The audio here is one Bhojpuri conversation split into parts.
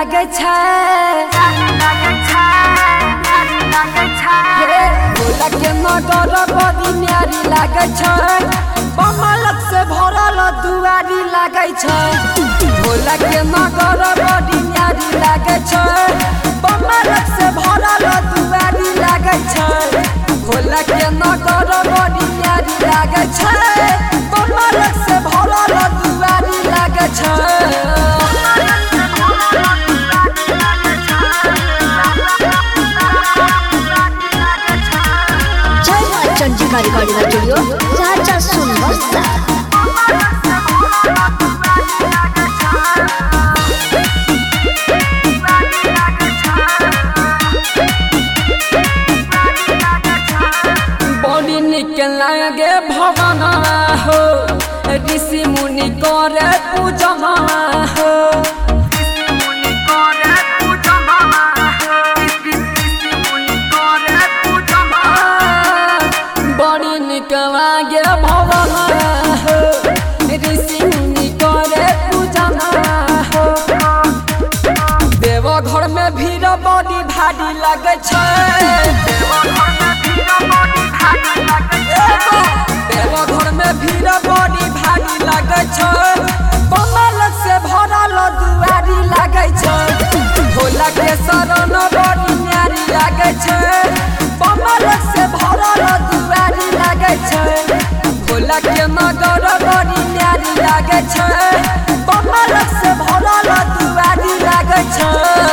लागे छै भोला के नगर बड़ी न्यारी लागे छै बमलक से भरल दुआरी लागे छै भोला के नगर बड़ी न्यारी लागे छै बमलक से भरल दुआरी लागे छै भोला के नगर बड़ी न्यारी लागे छै बमलक से भरल दुआरी लागे छै चंडिका रिकॉर्डिंग स्टूडियो राजा सुनबस्ता बड़ी निक लागे भवन हो ऋषि मुनि करे पूजन हो बड़ी निक लागे भवन हो ऋषि मुनि करे पूजन हो देवघर में भीड़ बड़ी भारी लगे छै देवघर में भीड़ बड़ी भारी लगे छै बमलक से भरल दुआरी लगे छै भोला के शरण बड़ी न्यारी लगे छै बमलक से भरल दुआरी लगे छै भोला के नगर बड़ी न्यारी लगे छै बमलक से भरल दुआरी लगे छै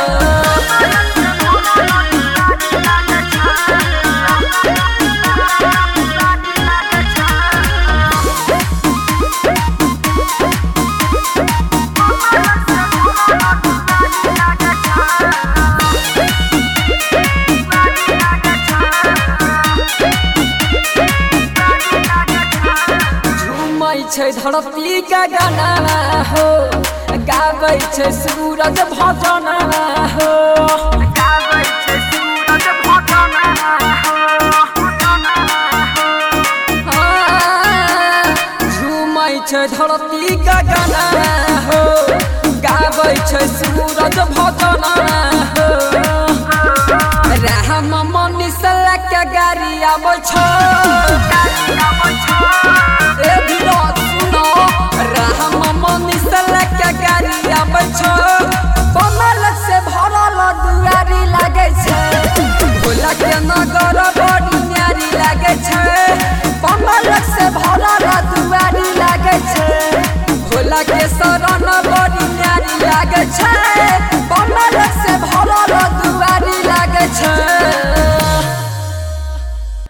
छै धरती का गाना हो गाबै छै सूरज भजन हो गाबै छै सूरज भजन हो झूमै छै धरती का गाना हो गाबै छै सूरज भजन हो राम मनीष के गाड़ी आबै छै